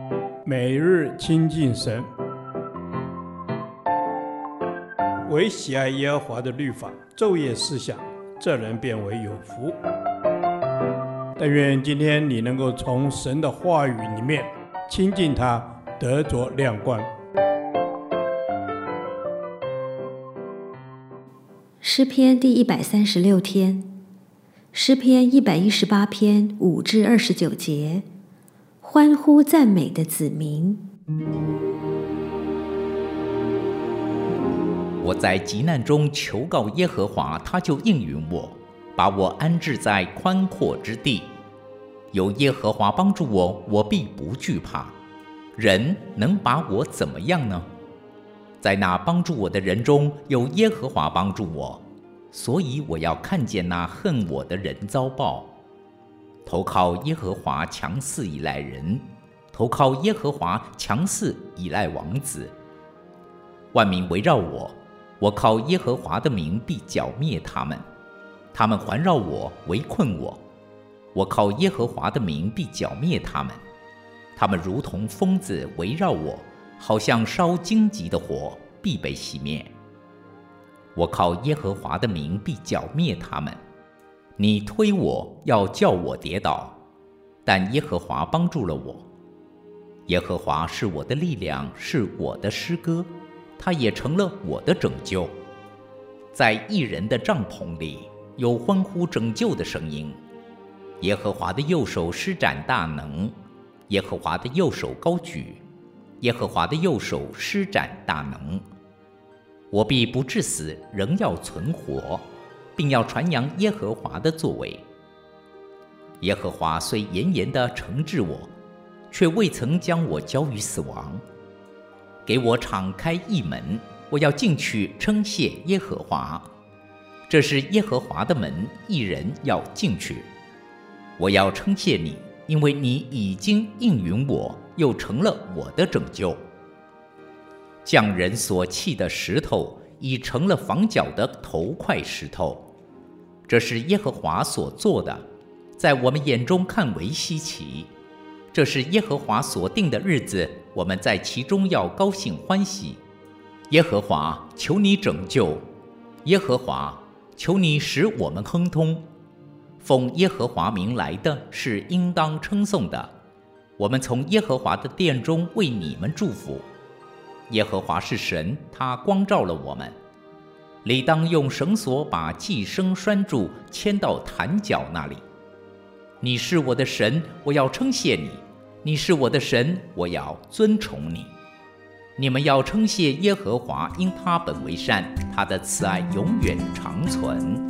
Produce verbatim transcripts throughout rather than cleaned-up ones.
每日亲近神，唯喜爱耶和华的律法，昼夜思想，这人变为有福。但愿今天你能够从神的话语里面亲近他，得着亮光。 诗篇第一百三十六天，诗篇一百一十八篇五至二十九节，欢呼赞美的子民。 我在急难中求告耶和华，他就应允我，把我安置在宽阔之地。有耶和华帮助我，我必不惧怕。人能把我怎么样呢？在那帮助我的人中，有耶和华帮助我，所以我要看见那恨我的人遭报。投靠耶和华强似倚赖人，投靠耶和华强似倚赖王子。万民围绕我，我靠耶和华的名必剿灭他们。他们环绕我，围困我，我靠耶和华的名必剿灭他们。他们如同疯子围绕我，好像烧荆棘的火，必被熄灭。我靠耶和华的名必剿灭他们。你推我，要叫我跌倒，但耶和华帮助了我。耶和华是我的力量，是我的诗歌，他也成了我的拯救。在义人的帐篷里，有欢呼拯救的声音。耶和华的右手施展大能，耶和华的右手高举，耶和华的右手施展大能。我必不致死，仍要存活，并要传扬耶和华的作为。耶和华虽严严地惩治我，却未曾将我交于死亡。给我敞开一门，我要进去称谢耶和华。这是耶和华的门，义人要进去。我要称谢你，因为你已经应允我，又成了我的拯救。匠人所砌的石头，已成了房角的头块石头。这是耶和华所做的，在我们眼中看为稀奇。这是耶和华所定的日子，我们在其中要高兴欢喜。耶和华，求你拯救；耶和华，求你使我们亨通。奉耶和华名来的是应当称颂的，我们从耶和华的殿中为你们祝福。耶和华是神，他光照了我们。理当用绳索把寄生拴住，牵到坛角那里。你是我的神，我要称谢你；你是我的神，我要尊崇你。你们要称谢耶和华，因他本为善，他的慈爱永远长存。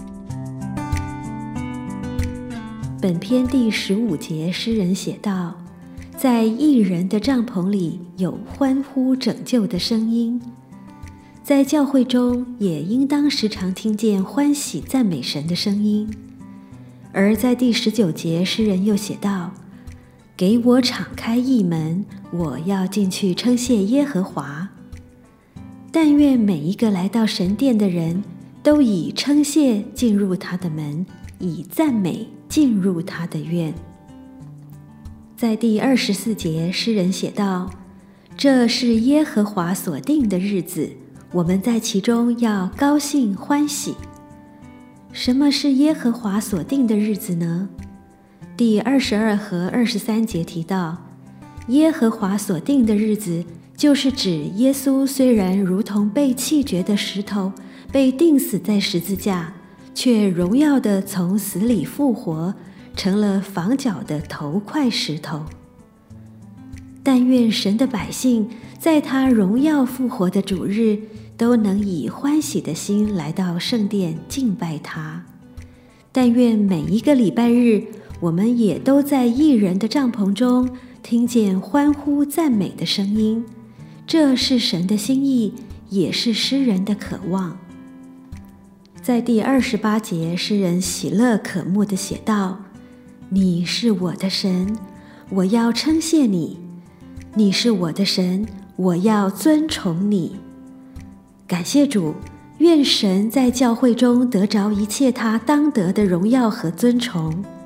本篇第十五节，诗人写道：在义人的帐篷里有欢呼拯救的声音。在教会中也应当时常听见欢喜赞美神的声音。而在第十九节，诗人又写道：给我敞开一门，我要进去称谢耶和华。但愿每一个来到神殿的人都以称谢进入他的门，以赞美进入他的院。在第二十四节，诗人写道：这是耶和华所定的日子，我们在其中要高兴欢喜。什么是耶和华所定的日子呢？第二十二和二十三节提到，耶和华所定的日子，就是指耶稣虽然如同被弃绝的石头，被钉死在十字架，却荣耀地从死里复活，成了房角的头块石头。但愿神的百姓在他荣耀复活的主日，都能以欢喜的心来到圣殿敬拜他。但愿每一个礼拜日，我们也都在义人的帐篷中听见欢呼赞美的声音，这是神的心意，也是诗人的渴望。在第二十八节，诗人喜乐可慕地写道：你是我的神，我要称谢你；你是我的神，我要尊崇你。感谢主，愿神在教会中得着一切他当得的荣耀和尊崇。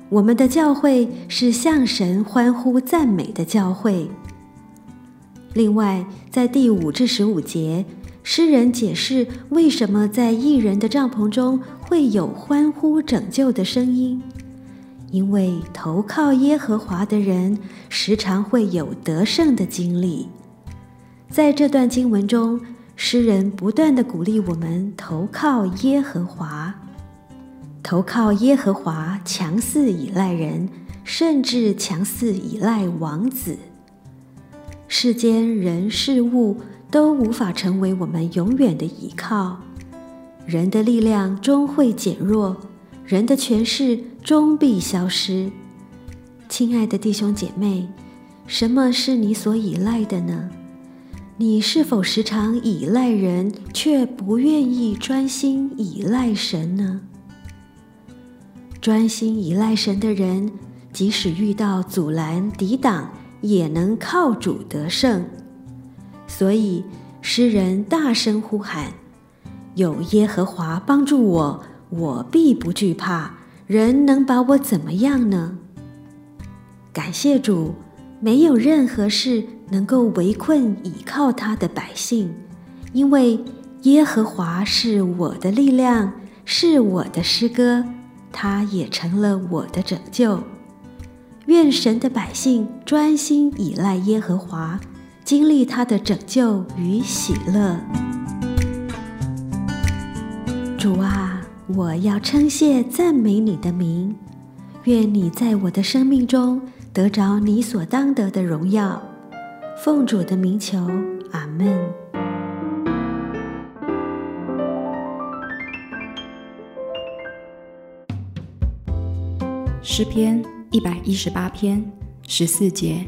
我们的教会是向神欢呼赞美的教会。另外，在第五至十五节，诗人解释为什么在义人的帐篷中会有欢呼拯救的声音。因为投靠耶和华的人时常会有得胜的经历。在这段经文中，诗人不断地鼓励我们投靠耶和华。投靠耶和华强似依赖人，甚至强似依赖王子。世间人事物都无法成为我们永远的依靠。人的力量终会减弱，人的权势终必消失。亲爱的弟兄姐妹，什么是你所依赖的呢？你是否时常依赖人，却不愿意专心依赖神呢？专心依赖神的人，即使遇到阻拦抵挡，也能靠主得胜。所以诗人大声呼喊：有耶和华帮助我，我必不惧怕，人能把我怎么样呢？感谢主，没有任何事能够围困倚靠他的百姓，因为耶和华是我的力量，是我的诗歌，他也成了我的拯救。愿神的百姓专心倚赖耶和华，经历他的拯救与喜乐。主啊，我要称谢赞美你的名，愿你在我的生命中得着你所当得的荣耀。奉主的名求，阿们。 诗篇一百一十八篇十四节：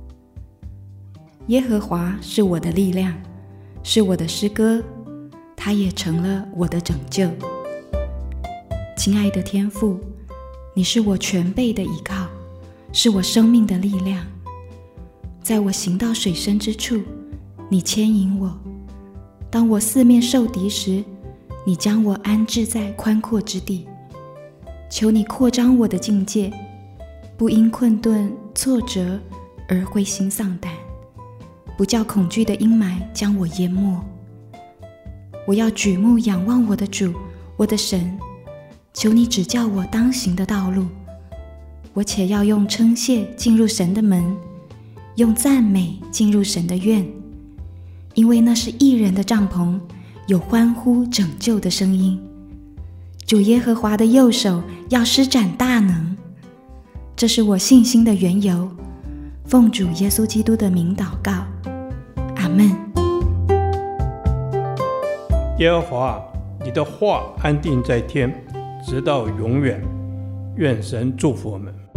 耶和华是我的力量，是我的诗歌，他也成了我的拯救。亲爱的天父，你是我全备的依靠，是我生命的力量。在我行到水深之处，你牵引我；当我四面受敌时，你将我安置在宽阔之地。求你扩张我的境界，不因困顿挫折而灰心丧胆，不叫恐惧的阴霾将我淹没。我要举目仰望我的主，我的神，求你指教我当行的道路。我且要用称谢进入神的门，用赞美进入神的院，因为那是义人的帐篷，有欢呼拯救的声音。主耶和华的右手要施展大能，这是我信心的缘由。奉主耶稣基督的名祷告，阿们。 耶和华，你的话安定在天，直到永远。愿神祝福我们。